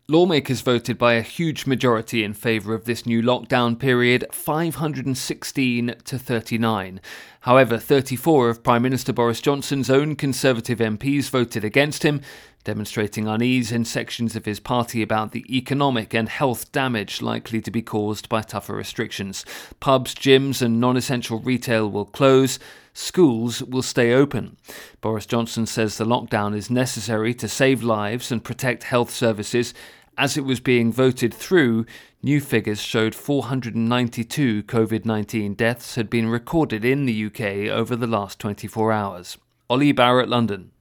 Lawmakers voted by a huge majority in favour of this new lockdown period, 516 to 39. However, 34 of Prime Minister Boris Johnson's own Conservative MPs voted against him, demonstrating unease in sections of his party about the economic and health damage likely to be caused by tougher restrictions. Pubs, gyms and non-essential retail will close. Schools will stay open. Boris Johnson says the lockdown is necessary to save lives and protect health services. As it was being voted through, new figures showed 492 COVID-19 deaths had been recorded in the UK over the last 24 hours. Ollie Barrett, London.